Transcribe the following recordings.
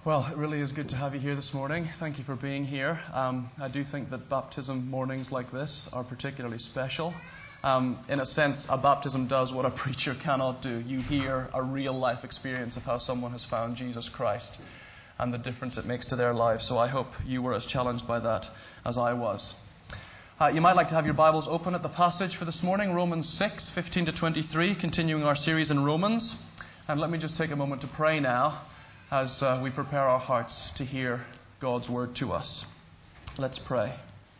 Well, it really is good to have you here this morning. Thank you for being here. I do think that baptism mornings like this are particularly special. In a sense, a baptism does what a preacher cannot do. You hear a real life experience of how someone has found Jesus Christ and the difference it makes to their lives. So I hope you were as challenged by that as I was. You might like to have your Bibles open at the passage for this morning, Romans 6, 15 to 23, continuing our series in Romans. And let me just take a moment to pray now as we prepare our hearts to hear God's word to us. Let's pray.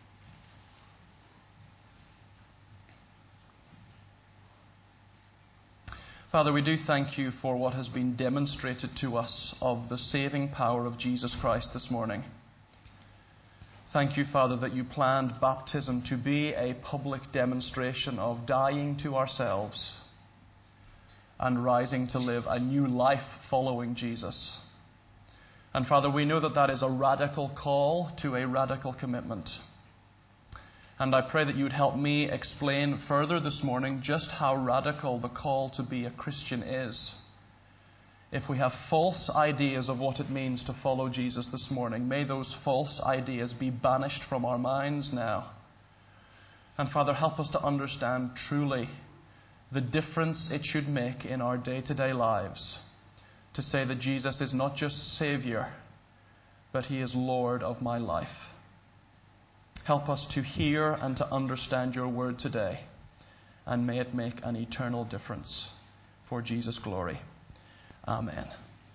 Father, we do thank you for what has been demonstrated to us of the saving power of Jesus Christ this morning. Thank you, Father, that you planned baptism to be a public demonstration of dying to ourselves and rising to live a new life following Jesus. And Father, we know that that is a radical call to a radical commitment. And I pray that you would help me explain further this morning just how radical the call to be a Christian is. If we have false ideas of what it means to follow Jesus this morning, may those false ideas be banished from our minds now. And Father, help us to understand truly the difference it should make in our day-to-day lives to say that Jesus is not just Savior, but He is Lord of my life. Help us to hear and to understand your word today, and may it make an eternal difference for Jesus' glory. Amen.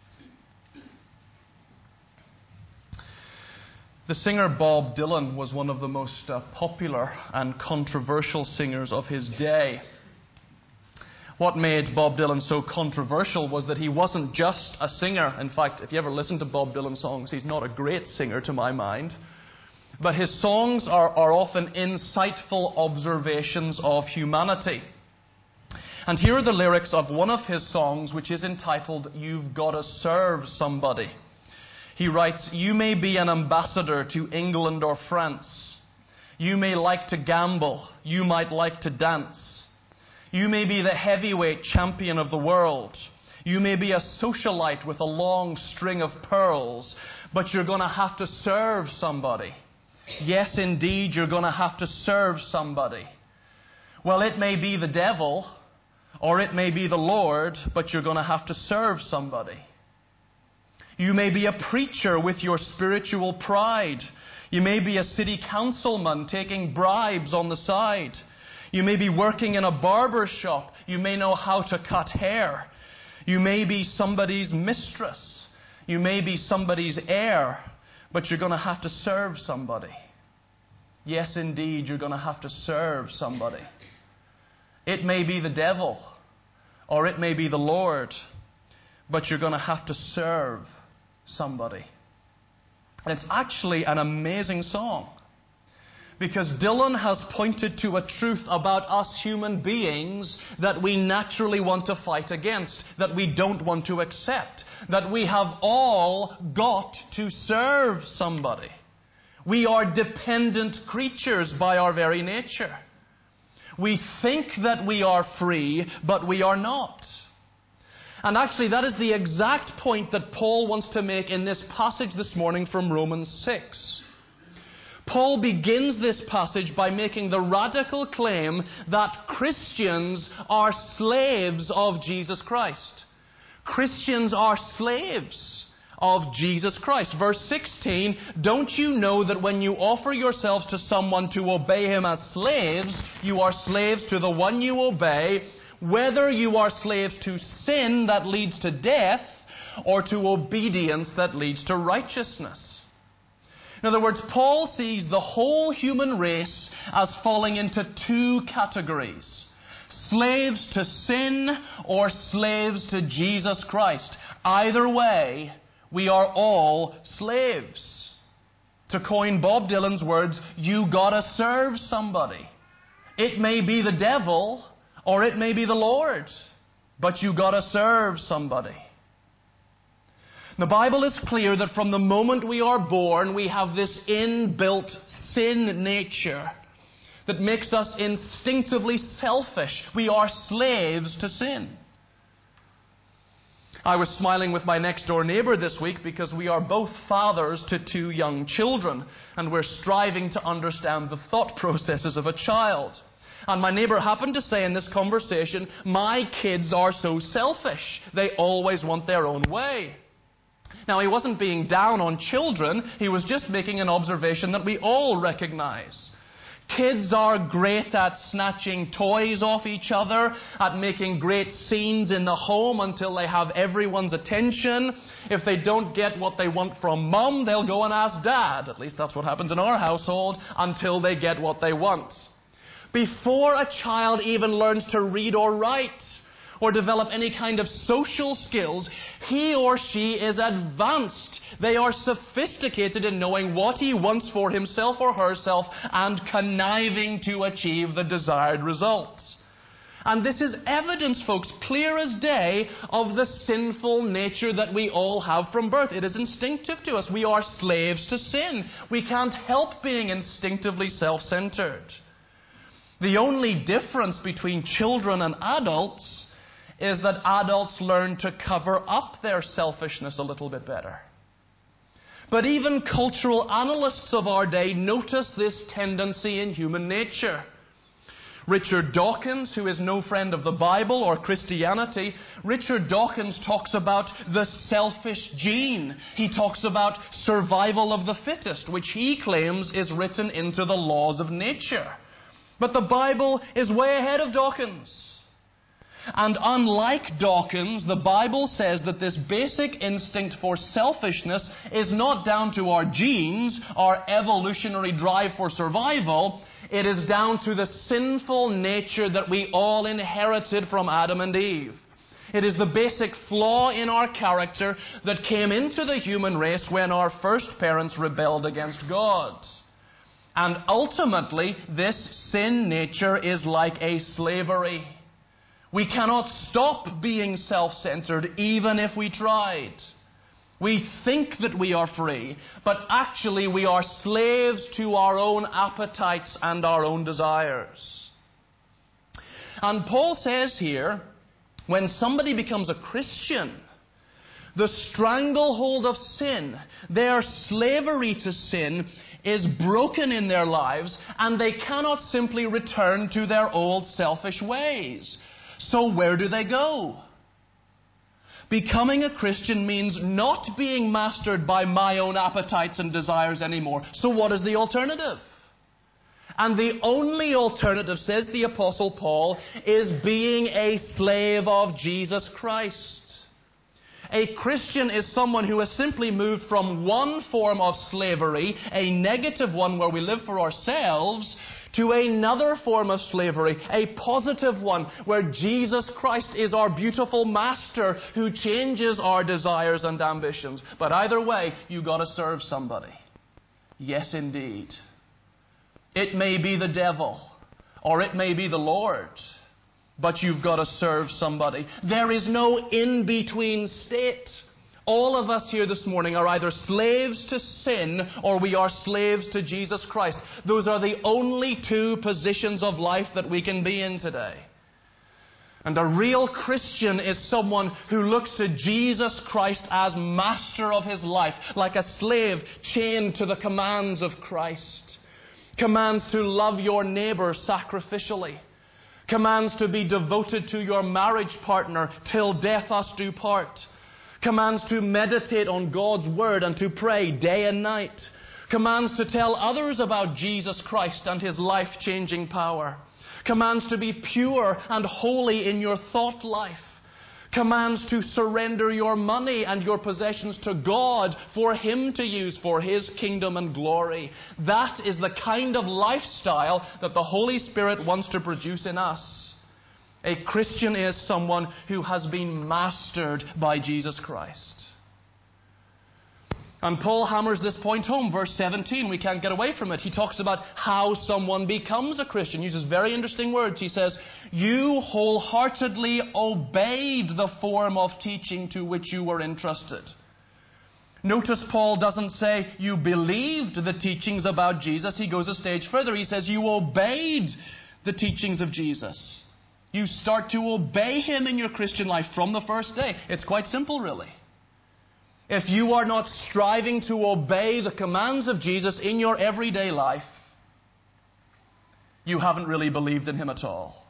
The singer Bob Dylan was one of the most popular and controversial singers of his day. What made Bob Dylan so controversial was that he wasn't just a singer. In fact, if you ever listen to Bob Dylan songs, he's not a great singer to my mind. But his songs are often insightful observations of humanity. And here are the lyrics of one of his songs, which is entitled, "You've Gotta Serve Somebody." He writes, "You may be an ambassador to England or France. You may like to gamble. You might like to dance. You may be the heavyweight champion of the world. You may be a socialite with a long string of pearls, but you're going to have to serve somebody. Yes, indeed, you're going to have to serve somebody. Well, it may be the devil, or it may be the Lord, but you're going to have to serve somebody. You may be a preacher with your spiritual pride. You may be a city councilman taking bribes on the side. You may be working in a barber shop. You may know how to cut hair. You may be somebody's mistress. You may be somebody's heir, but you're going to have to serve somebody. Yes, indeed, you're going to have to serve somebody. It may be the devil, or it may be the Lord, but you're going to have to serve somebody. And it's actually an amazing song, because Dylan has pointed to a truth about us human beings that we naturally want to fight against, that we don't want to accept, that we have all got to serve somebody. We are dependent creatures by our very nature. We think that we are free, but we are not. And actually, that is the exact point that Paul wants to make in this passage this morning from Romans 6. Paul begins this passage by making the radical claim that Christians are slaves of Jesus Christ. Christians are slaves of Jesus Christ. Verse 16, "Don't you know that when you offer yourselves to someone to obey him as slaves, you are slaves to the one you obey, whether you are slaves to sin that leads to death or to obedience that leads to righteousness?" In other words, Paul sees the whole human race as falling into two categories: slaves to sin or slaves to Jesus Christ. Either way, we are all slaves. To coin Bob Dylan's words, you gotta serve somebody. It may be the devil or it may be the Lord, but you gotta serve somebody. The Bible is clear that from the moment we are born, we have this inbuilt sin nature that makes us instinctively selfish. We are slaves to sin. I was smiling with my next-door neighbor this week because we are both fathers to 2 young children, and we're striving to understand the thought processes of a child. And my neighbor happened to say in this conversation, "My kids are so selfish. They always want their own way." Now, he wasn't being down on children. He was just making an observation that we all recognize. Kids are great at snatching toys off each other, at making great scenes in the home until they have everyone's attention. If they don't get what they want from mum, they'll go and ask dad. At least that's what happens in our household, until they get what they want. Before a child even learns to read or write, or develop any kind of social skills, he or she is advanced. They are sophisticated in knowing what he wants for himself or herself and conniving to achieve the desired results. And this is evidence, folks, clear as day, of the sinful nature that we all have from birth. It is instinctive to us. We are slaves to sin. We can't help being instinctively self-centered. The only difference between children and adults is that adults learn to cover up their selfishness a little bit better. But even cultural analysts of our day notice this tendency in human nature. Richard Dawkins, who is no friend of the Bible or Christianity, Richard Dawkins talks about the selfish gene. He talks about survival of the fittest, which he claims is written into the laws of nature. But the Bible is way ahead of Dawkins. And unlike Dawkins, the Bible says that this basic instinct for selfishness is not down to our genes, our evolutionary drive for survival. It is down to the sinful nature that we all inherited from Adam and Eve. It is the basic flaw in our character that came into the human race when our first parents rebelled against God. And ultimately, this sin nature is like a slavery. We cannot stop being self-centered even if we tried. We think that we are free, but actually we are slaves to our own appetites and our own desires. And Paul says here, when somebody becomes a Christian, the stranglehold of sin, their slavery to sin, is broken in their lives, and they cannot simply return to their old selfish ways. So where do they go? Becoming a Christian means not being mastered by my own appetites and desires anymore. So what is the alternative? And the only alternative, says the Apostle Paul, is being a slave of Jesus Christ. A Christian is someone who has simply moved from one form of slavery, a negative one where we live for ourselves, to another form of slavery, a positive one, where Jesus Christ is our beautiful master who changes our desires and ambitions. But either way, you've got to serve somebody. Yes, indeed. It may be the devil, or it may be the Lord, but you've got to serve somebody. There is no in-between state. All of us here this morning are either slaves to sin or we are slaves to Jesus Christ. Those are the only two positions of life that we can be in today. And a real Christian is someone who looks to Jesus Christ as master of his life, like a slave chained to the commands of Christ. Commands to love your neighbor sacrificially. Commands to be devoted to your marriage partner till death us do part. Commands to meditate on God's Word and to pray day and night. Commands to tell others about Jesus Christ and His life-changing power. Commands to be pure and holy in your thought life. Commands to surrender your money and your possessions to God for Him to use for His kingdom and glory. That is the kind of lifestyle that the Holy Spirit wants to produce in us. A Christian is someone who has been mastered by Jesus Christ. And Paul hammers this point home. Verse 17, we can't get away from it. He talks about how someone becomes a Christian. He uses very interesting words. He says, you wholeheartedly obeyed the form of teaching to which you were entrusted. Notice Paul doesn't say you believed the teachings about Jesus. He goes a stage further. He says you obeyed the teachings of Jesus. You start to obey Him in your Christian life from the first day. It's quite simple, really. If you are not striving to obey the commands of Jesus in your everyday life, you haven't really believed in Him at all.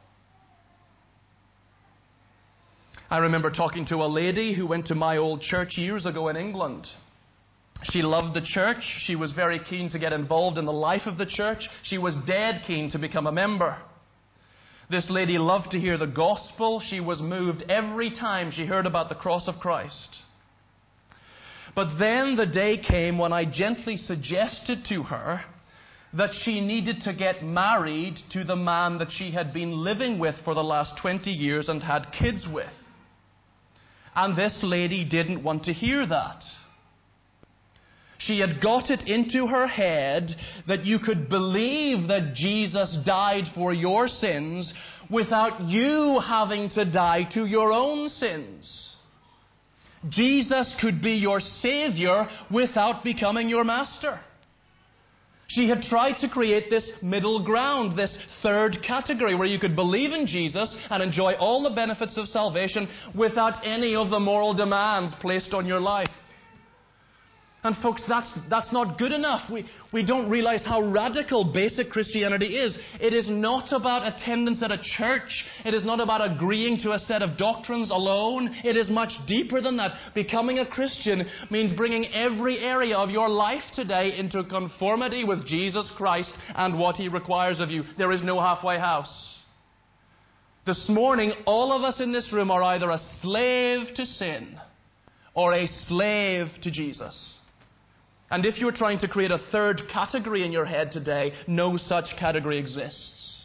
I remember talking to a lady who went to my old church years ago in England. She loved the church. She was very keen to get involved in the life of the church. She was dead keen to become a member. This lady loved to hear the gospel. She was moved every time she heard about the cross of Christ. But then the day came when I gently suggested to her that she needed to get married to the man that she had been living with for the last 20 years and had kids with. And this lady didn't want to hear that. She had got it into her head that you could believe that Jesus died for your sins without you having to die to your own sins. Jesus could be your Savior without becoming your master. She had tried to create this middle ground, this third category where you could believe in Jesus and enjoy all the benefits of salvation without any of the moral demands placed on your life. And folks, that's not good enough. We don't realize how radical basic Christianity is. It is not about attendance at a church. It is not about agreeing to a set of doctrines alone. It is much deeper than that. Becoming a Christian means bringing every area of your life today into conformity with Jesus Christ and what He requires of you. There is no halfway house. This morning, all of us in this room are either a slave to sin or a slave to Jesus. And if you're trying to create a third category in your head today, no such category exists.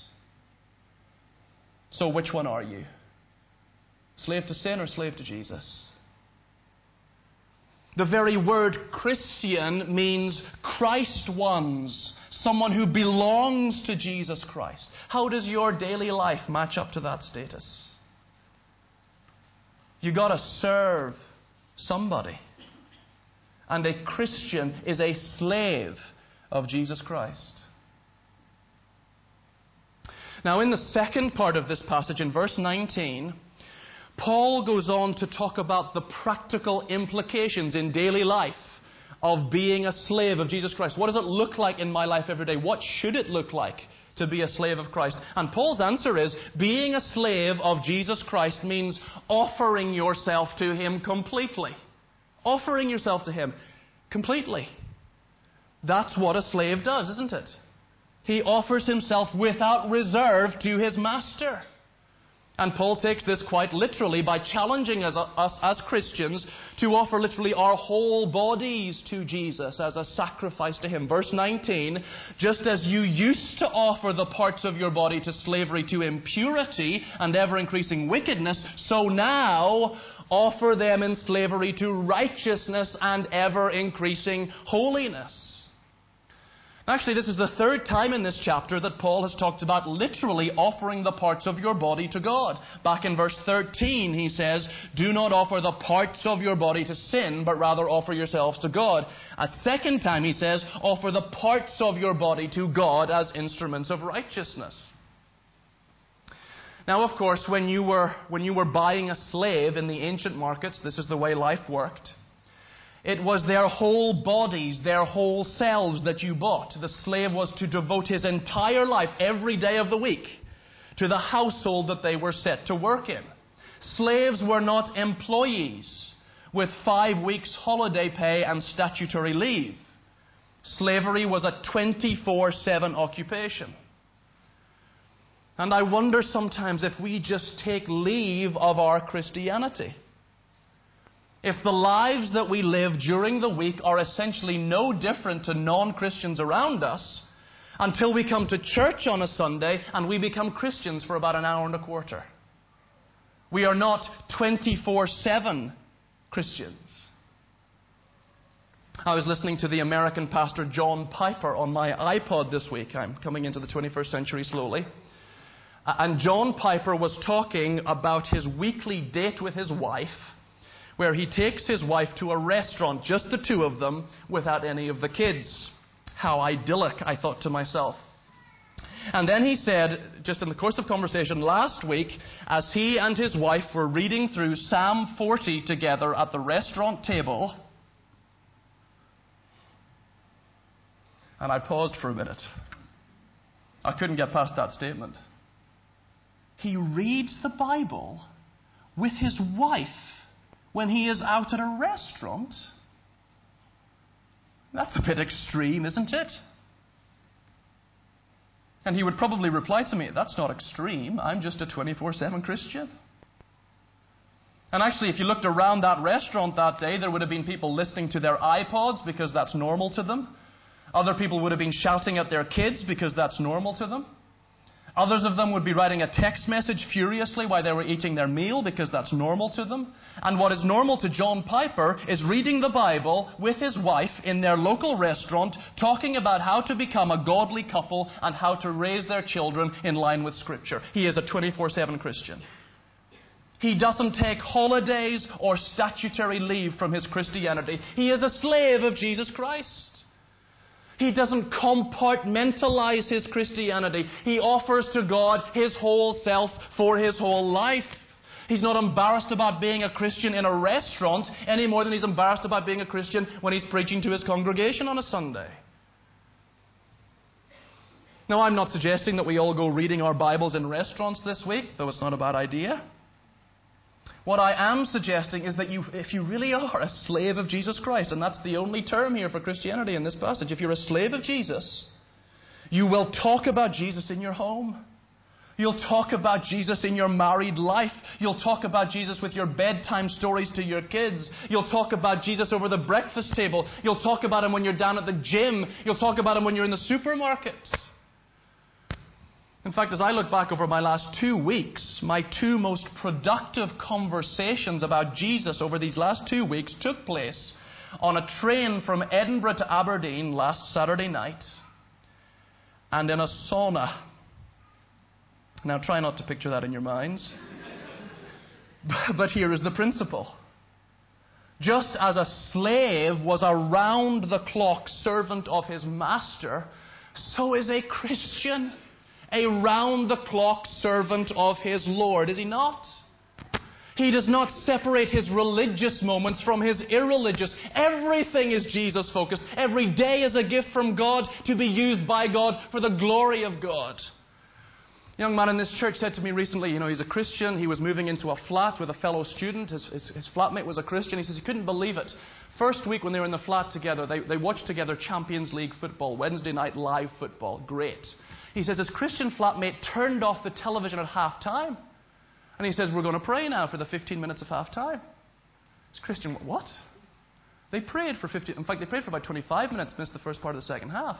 So which one are you? Slave to sin or slave to Jesus? The very word Christian means Christ ones, someone who belongs to Jesus Christ. How does your daily life match up to that status? You got to serve somebody. And a Christian is a slave of Jesus Christ. Now, in the second part of this passage, in verse 19, Paul goes on to talk about the practical implications in daily life of being a slave of Jesus Christ. What does it look like in my life every day? What should it look like to be a slave of Christ? And Paul's answer is, being a slave of Jesus Christ means offering yourself to Him completely. Offering yourself to Him completely. That's what a slave does, isn't it? He offers himself without reserve to his master. And Paul takes this quite literally by challenging us as Christians to offer literally our whole bodies to Jesus as a sacrifice to Him. Verse 19, just as you used to offer the parts of your body to slavery to impurity and ever-increasing wickedness, so now offer them in slavery to righteousness and ever-increasing holiness. Actually, this is the third time in this chapter that Paul has talked about literally offering the parts of your body to God. Back in verse 13, he says, do not offer the parts of your body to sin, but rather offer yourselves to God. A second time, he says, offer the parts of your body to God as instruments of righteousness. Now, of course, when you were buying a slave in the ancient markets, this is the way life worked. It was their whole bodies, their whole selves that you bought. The slave was to devote his entire life, every day of the week, to the household that they were set to work in. Slaves were not employees with 5 weeks holiday pay and statutory leave. Slavery was a 24/7 occupation. And I wonder sometimes if we just take leave of our Christianity. If the lives that we live during the week are essentially no different to non-Christians around us until we come to church on a Sunday and we become Christians for about an hour and a quarter. We are not 24/7 Christians. I was listening to the American pastor John Piper on my iPod this week. I'm coming into the 21st century slowly. And John Piper was talking about his weekly date with his wife, where he takes his wife to a restaurant, just the two of them, without any of the kids. How idyllic, I thought to myself. And then he said, just in the course of conversation last week, as he and his wife were reading through Psalm 40 together at the restaurant table, and I paused for a minute. I couldn't get past that statement. He reads the Bible with his wife when he is out at a restaurant. That's a bit extreme, isn't it? And he would probably reply to me, that's not extreme. I'm just a 24/7 Christian. And actually, if you looked around that restaurant that day, there would have been people listening to their iPods because that's normal to them. Other people would have been shouting at their kids because that's normal to them. Others of them would be writing a text message furiously while they were eating their meal because that's normal to them. And what is normal to John Piper is reading the Bible with his wife in their local restaurant, talking about how to become a godly couple and how to raise their children in line with Scripture. He is a 24/7 Christian. He doesn't take holidays or statutory leave from his Christianity. He is a slave of Jesus Christ. He doesn't compartmentalize his Christianity. He offers to God his whole self for his whole life. He's not embarrassed about being a Christian in a restaurant any more than he's embarrassed about being a Christian when he's preaching to his congregation on a Sunday. Now, I'm not suggesting that we all go reading our Bibles in restaurants this week, though it's not a bad idea. What I am suggesting is that if you really are a slave of Jesus Christ, and that's the only term here for Christianity in this passage, if you're a slave of Jesus, you will talk about Jesus in your home. You'll talk about Jesus in your married life. You'll talk about Jesus with your bedtime stories to your kids. You'll talk about Jesus over the breakfast table. You'll talk about him when you're down at the gym. You'll talk about him when you're in the supermarket. In fact, as I look back over my last 2 weeks, my 2 most productive conversations about Jesus over these last 2 weeks took place on a train from Edinburgh to Aberdeen last Saturday night and in a sauna. Now, try not to picture that in your minds. But here is the principle. Just as a slave was a round-the-clock servant of his master, so is a Christian a round-the-clock servant of his Lord, is he not? He does not separate his religious moments from his irreligious. Everything is Jesus-focused. Every day is a gift from God to be used by God for the glory of God. A young man in this church said to me recently, he's a Christian. He was moving into a flat with a fellow student. His flatmate was a Christian. He says he couldn't believe it. First week when they were in the flat together, they watched together Champions League football, Wednesday night live football. Great. He says his Christian flatmate turned off the television at half-time. And he says, we're going to pray now for the 15 minutes of half-time. His Christian, what? They prayed for 15, in fact, they prayed for about 25 minutes, missed the first part of the second half.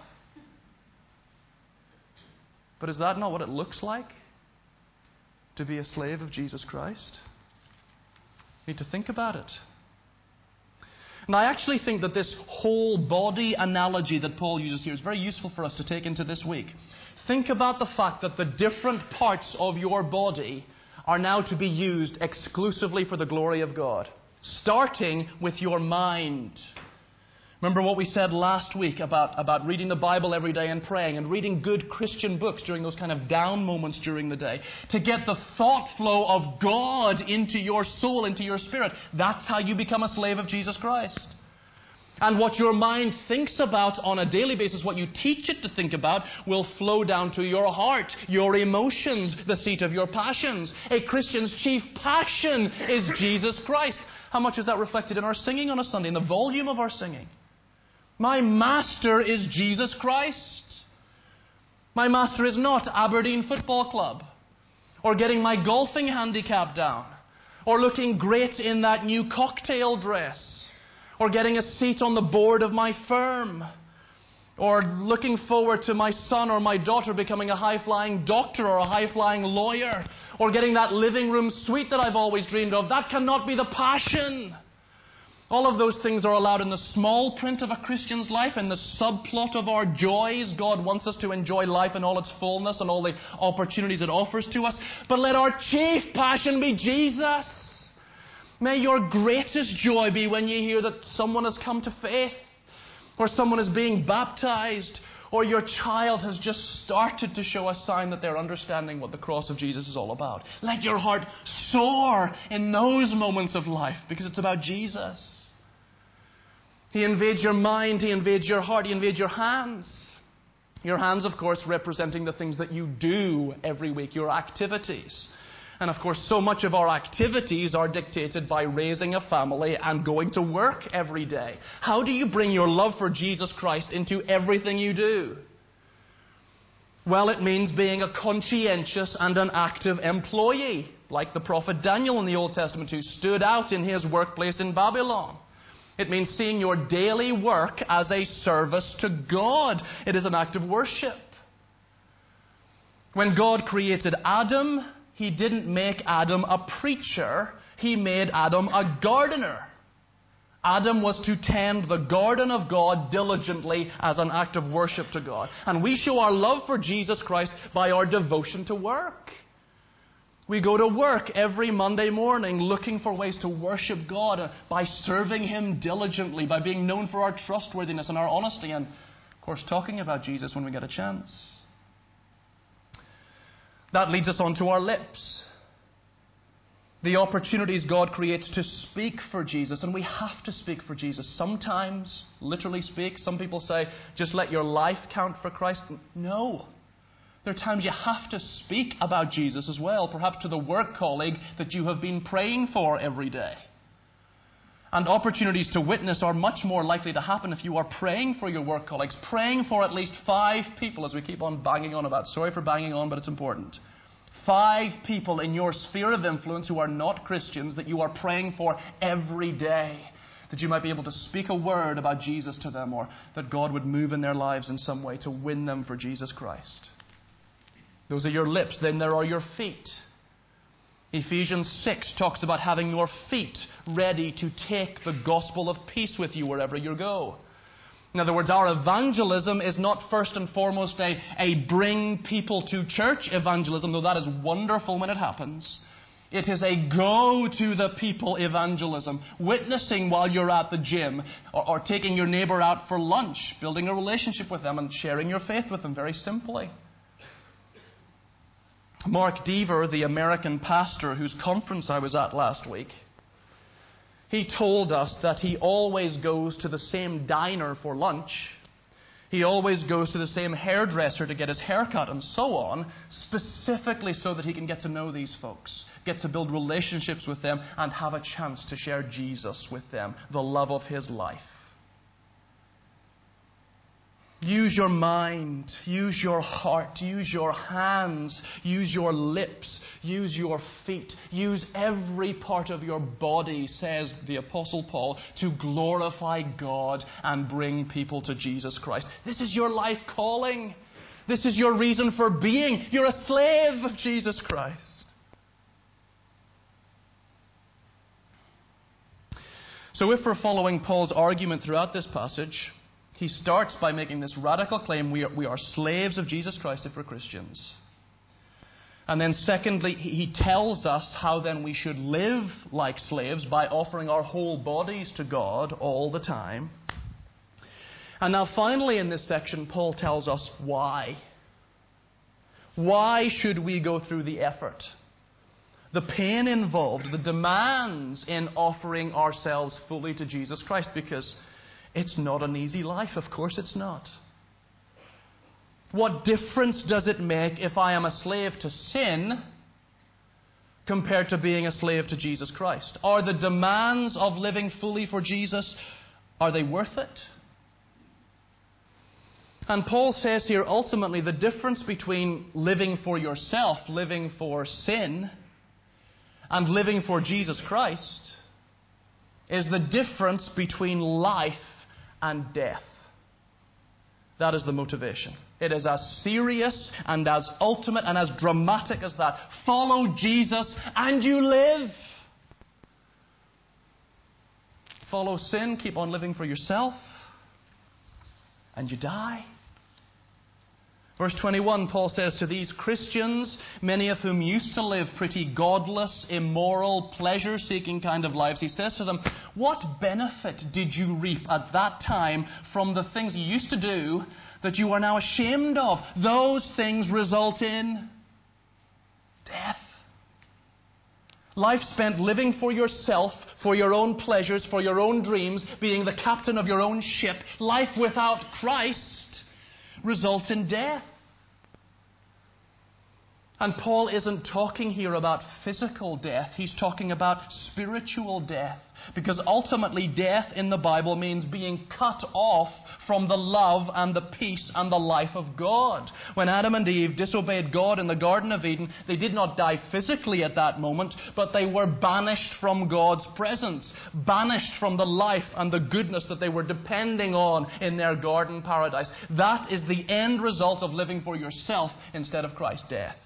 But is that not what it looks like to be a slave of Jesus Christ? You need to think about it. And I actually think that this whole body analogy that Paul uses here is very useful for us to take into this week. Think about the fact that the different parts of your body are now to be used exclusively for the glory of God, starting with your mind. Remember what we said last week about reading the Bible every day and praying and reading good Christian books during those kind of down moments during the day to get the thought flow of God into your soul, into your spirit. That's how you become a slave of Jesus Christ. And what your mind thinks about on a daily basis, what you teach it to think about, will flow down to your heart, your emotions, the seat of your passions. A Christian's chief passion is Jesus Christ. How much is that reflected in our singing on a Sunday, in the volume of our singing? My master is Jesus Christ. My master is not Aberdeen Football Club, or getting my golfing handicap down, or looking great in that new cocktail dress, or getting a seat on the board of my firm, or looking forward to my son or my daughter becoming a high-flying doctor or a high-flying lawyer, or getting that living room suite that I've always dreamed of. That cannot be the passion. All of those things are allowed in the small print of a Christian's life, in the subplot of our joys. God wants us to enjoy life in all its fullness and all the opportunities it offers to us. But let our chief passion be Jesus. May your greatest joy be when you hear that someone has come to faith, or someone is being baptized, or your child has just started to show a sign that they're understanding what the cross of Jesus is all about. Let your heart soar in those moments of life because it's about Jesus. He invades your mind, He invades your heart, He invades your hands. Your hands, of course, representing the things that you do every week, your activities. And of course, so much of our activities are dictated by raising a family and going to work every day. How do you bring your love for Jesus Christ into everything you do? Well, it means being a conscientious and an active employee, like the prophet Daniel in the Old Testament who stood out in his workplace in Babylon. It means seeing your daily work as a service to God. It is an act of worship. When God created Adam, He didn't make Adam a preacher. He made Adam a gardener. Adam was to tend the garden of God diligently as an act of worship to God. And we show our love for Jesus Christ by our devotion to work. We go to work every Monday morning looking for ways to worship God by serving Him diligently, by being known for our trustworthiness and our honesty, and, of course, talking about Jesus when we get a chance. That leads us on to our lips. The opportunities God creates to speak for Jesus, and we have to speak for Jesus. Sometimes, literally speak. Some people say, just let your life count for Christ. No. There are times you have to speak about Jesus as well, perhaps to the work colleague that you have been praying for every day. And opportunities to witness are much more likely to happen if you are praying for your work colleagues, praying for at least 5 people, as we keep on banging on about. Sorry for banging on, but it's important. 5 people in your sphere of influence who are not Christians that you are praying for every day, that you might be able to speak a word about Jesus to them, or that God would move in their lives in some way to win them for Jesus Christ. Those are your lips. Then there are your feet. Ephesians 6 talks about having your feet ready to take the gospel of peace with you wherever you go. In other words, our evangelism is not first and foremost a bring people to church evangelism, though that is wonderful when it happens. It is a go to the people evangelism, witnessing while you're at the gym, or taking your neighbor out for lunch, building a relationship with them and sharing your faith with them very simply. Mark Deaver, the American pastor whose conference I was at last week, he told us that he always goes to the same diner for lunch. He always goes to the same hairdresser to get his haircut and so on, specifically so that he can get to know these folks, get to build relationships with them, and have a chance to share Jesus with them, the love of his life. Use your mind, use your heart, use your hands, use your lips, use your feet, use every part of your body, says the Apostle Paul, to glorify God and bring people to Jesus Christ. This is your life calling. This is your reason for being. You're a slave of Jesus Christ. So if we're following Paul's argument throughout this passage, he starts by making this radical claim: we are slaves of Jesus Christ if we're Christians. And then secondly, he tells us how then we should live like slaves by offering our whole bodies to God all the time. And now finally in this section, Paul tells us why. Why should we go through the effort, the pain involved, the demands in offering ourselves fully to Jesus Christ? Because it's not an easy life, of course it's not. What difference does it make if I am a slave to sin compared to being a slave to Jesus Christ? Are the demands of living fully for Jesus, are they worth it? And Paul says here, ultimately, the difference between living for yourself, living for sin, and living for Jesus Christ is the difference between life and death. That is the motivation. It is as serious and as ultimate and as dramatic as that. Follow Jesus and you live. Follow sin, keep on living for yourself, and you die. Verse 21, Paul says to these Christians, many of whom used to live pretty godless, immoral, pleasure-seeking kind of lives, he says to them, what benefit did you reap at that time from the things you used to do that you are now ashamed of? Those things result in death. Life spent living for yourself, for your own pleasures, for your own dreams, being the captain of your own ship, life without Christ results in death. And Paul isn't talking here about physical death. He's talking about spiritual death. Because ultimately death in the Bible means being cut off from the love and the peace and the life of God. When Adam and Eve disobeyed God in the Garden of Eden, they did not die physically at that moment, but they were banished from God's presence, banished from the life and the goodness that they were depending on in their garden paradise. That is the end result of living for yourself instead of Christ's death.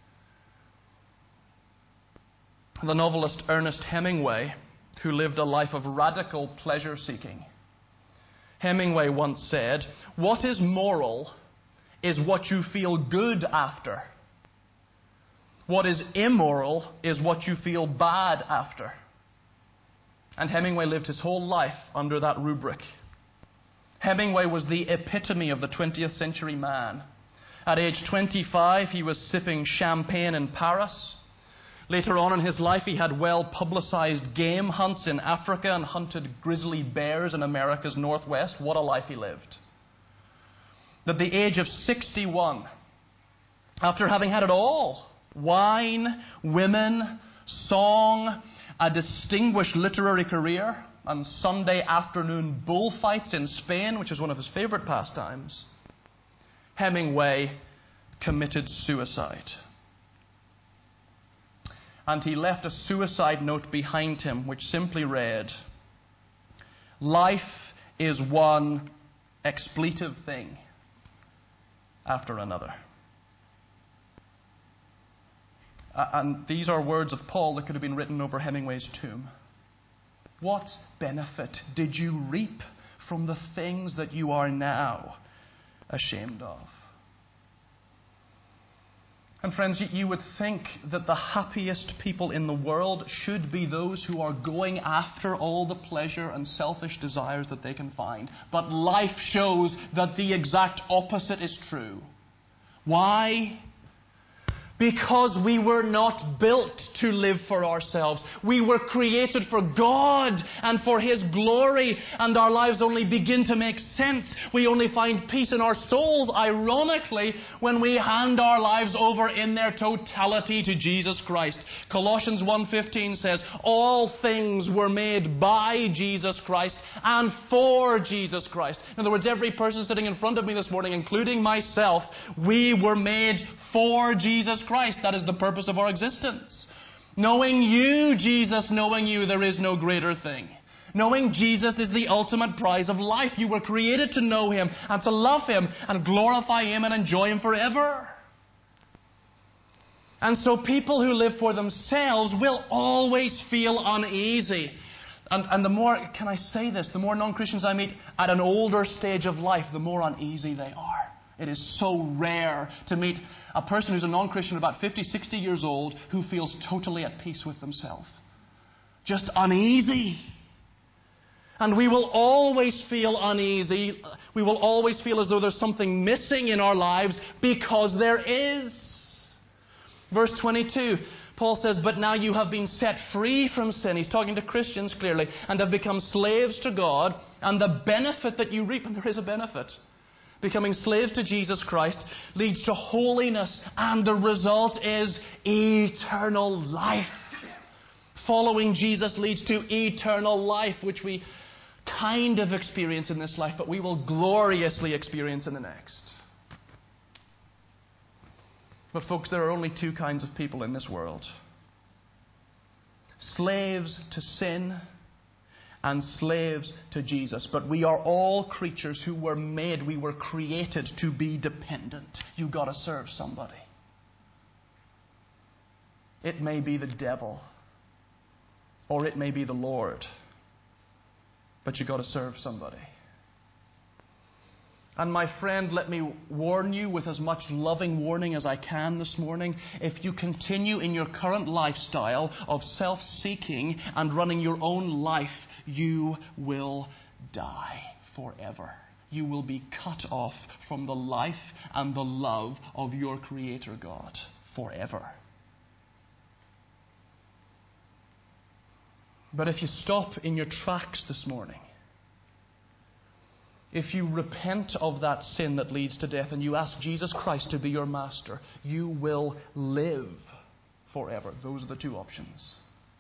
The novelist Ernest Hemingway, who lived a life of radical pleasure-seeking, Hemingway once said, what is moral is what you feel good after. What is immoral is what you feel bad after. And Hemingway lived his whole life under that rubric. Hemingway was the epitome of the 20th century man. At age 25, he was sipping champagne in Paris. Later on in his life, he had well-publicized game hunts in Africa and hunted grizzly bears in America's Northwest. What a life he lived. At the age of 61, after having had it all, wine, women, song, a distinguished literary career, and Sunday afternoon bullfights in Spain, which is one of his favorite pastimes, Hemingway committed suicide. And he left a suicide note behind him which simply read, life is one expletive thing after another. And these are words of Paul that could have been written over Hemingway's tomb. What benefit did you reap from the things that you are now ashamed of? And friends, you would think that the happiest people in the world should be those who are going after all the pleasure and selfish desires that they can find. But life shows that the exact opposite is true. Why? Because we were not built to live for ourselves. We were created for God and for His glory, and our lives only begin to make sense. We only find peace in our souls, ironically, when we hand our lives over in their totality to Jesus Christ. Colossians 1:15 says, all things were made by Jesus Christ and for Jesus Christ. In other words, every person sitting in front of me this morning, including myself, we were made for Jesus Christ. That is the purpose of our existence. Knowing you, Jesus, knowing you, there is no greater thing. Knowing Jesus is the ultimate prize of life. You were created to know Him and to love Him and glorify Him and enjoy Him forever. And so people who live for themselves will always feel uneasy. And the more, can I say this, the more non-Christians I meet at an older stage of life, the more uneasy they are. It is so rare to meet a person who's a non-Christian about 50, 60 years old who feels totally at peace with themselves. Just uneasy. And we will always feel uneasy. We will always feel as though there's something missing in our lives because there is. Verse 22, Paul says, but now you have been set free from sin. He's talking to Christians clearly, and have become slaves to God. And the benefit that you reap, and there is a benefit, becoming slaves to Jesus Christ, leads to holiness, and the result is eternal life. Following Jesus leads to eternal life, which we kind of experience in this life, but we will gloriously experience in the next. But folks, there are only two kinds of people in this world. Slaves to sin and slaves to Jesus. But we are all creatures who were made, we were created to be dependent. You've got to serve somebody. It may be the devil, or it may be the Lord, but you've got to serve somebody. And my friend, let me warn you with as much loving warning as I can this morning. If you continue in your current lifestyle of self-seeking and running your own life, you will die forever. You will be cut off from the life and the love of your Creator God forever. But if you stop in your tracks this morning, if you repent of that sin that leads to death and you ask Jesus Christ to be your master, you will live forever. Those are the two options.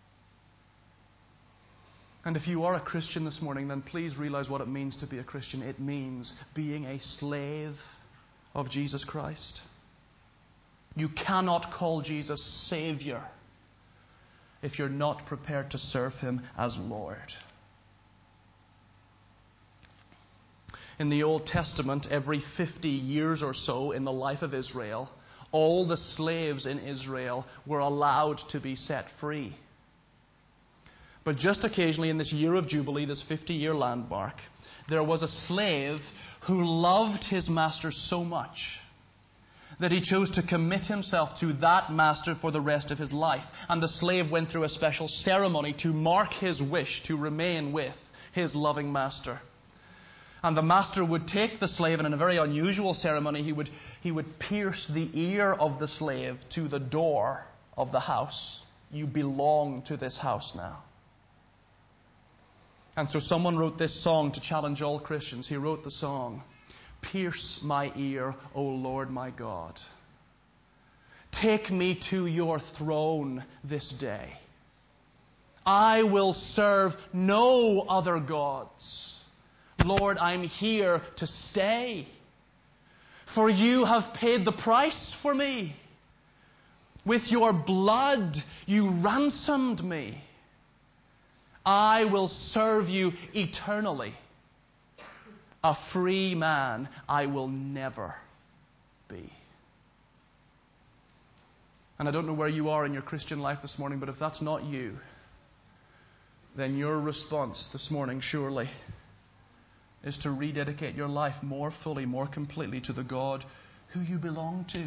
And if you are a Christian this morning, then please realize what it means to be a Christian. It means being a slave of Jesus Christ. You cannot call Jesus Savior if you're not prepared to serve Him as Lord. In the Old Testament, every 50 years or so in the life of Israel, all the slaves in Israel were allowed to be set free. But just occasionally in this year of Jubilee, this 50-year landmark, there was a slave who loved his master so much that he chose to commit himself to that master for the rest of his life. And the slave went through a special ceremony to mark his wish to remain with his loving master. And the master would take the slave, and in a very unusual ceremony, he would pierce the ear of the slave to the door of the house. You belong to this house now. And so someone wrote this song to challenge all Christians. He wrote the song, "Pierce my ear, O Lord my God. Take me to your throne this day. I will serve no other gods. Lord, I'm here to stay. For you have paid the price for me. With your blood you ransomed me. I will serve you eternally. A free man I will never be." And I don't know where you are in your Christian life this morning, but if that's not you, then your response this morning surely is to rededicate your life more fully, more completely to the God who you belong to.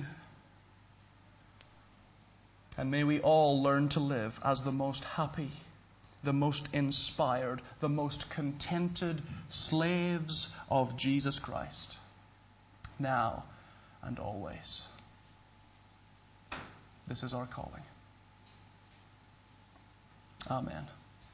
And may we all learn to live as the most happy, the most inspired, the most contented slaves of Jesus Christ, now and always. This is our calling. Amen.